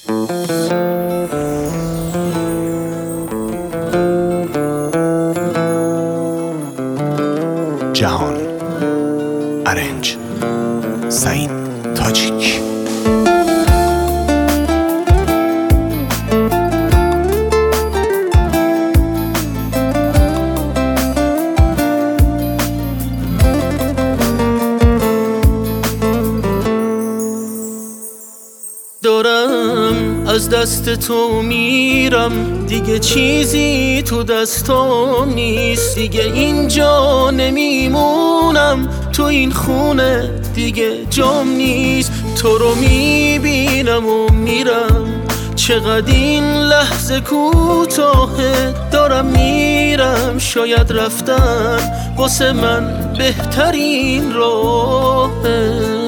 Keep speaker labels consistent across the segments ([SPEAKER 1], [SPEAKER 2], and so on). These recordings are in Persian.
[SPEAKER 1] جهان ارنج سعید تاجیک.
[SPEAKER 2] دارم از دست تو میرم، دیگه چیزی تو دستام نیست، دیگه اینجا نمیمونم، تو این خونه دیگه جام نیست. تو رو میبینم و میرم، چقدر این لحظه کوتاهه، دارم میرم، شاید رفتن واسه من بهترین راهه.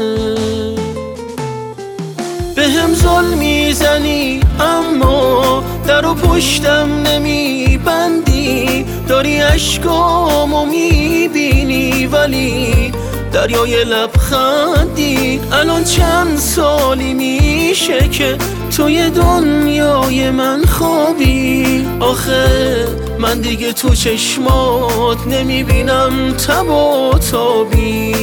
[SPEAKER 2] بهم ظلم میزنی اما در و پشتم نمیبندی، داری اشکامو میبینی ولی دریای لبخندی. الان چند سالی میشه که توی دنیای من خوابی، آخه من دیگه تو چشمات نمیبینم تب و تابی.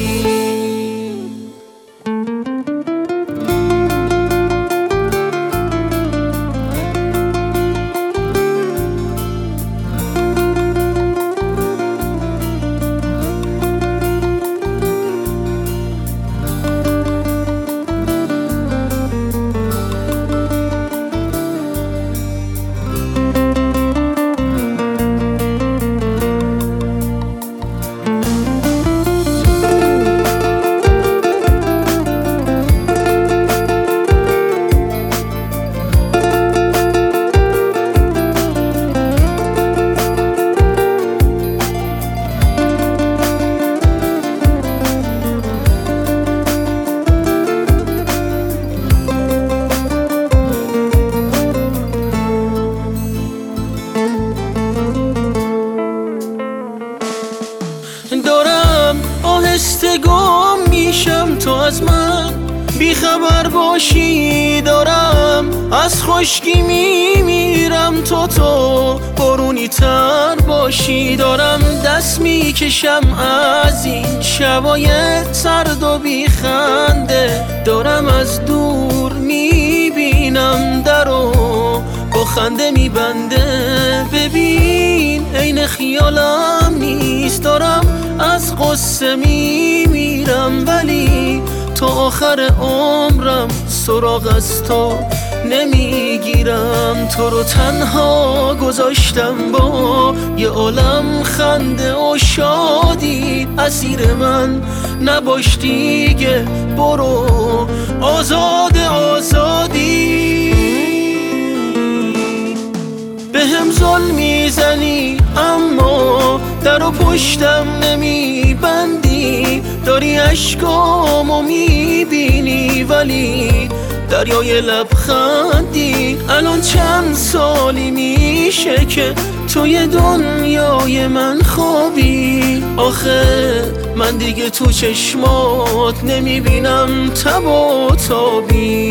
[SPEAKER 2] دارم آهسته گم میشم، تو از من بیخبر باشی، دارم از خشکی میمیرم، تو بارونی تر باشی، دارم دست میکشم از این شبای سرد و بیخنده، دارم از دور میبینم درو با خنده میبنده. ببین عین خیالم نیست، دارم از قصه میمیرم ولی تا آخر عمرم سراغ از تو نمیگیرم. تو رو تنها گذاشتم با یه عالم خنده و شادی، اسیر من نباش دیگه، برو آزاد آزادی. بهم ظلم میزنی اما در و پشتم نمیبندی، داری اشکامو میبینی ولی دریای لبخندی. الان چند سالی میشه که توی دنیای من خوابی، آخه من دیگه تو چشمات نمیبینم تب و تابی.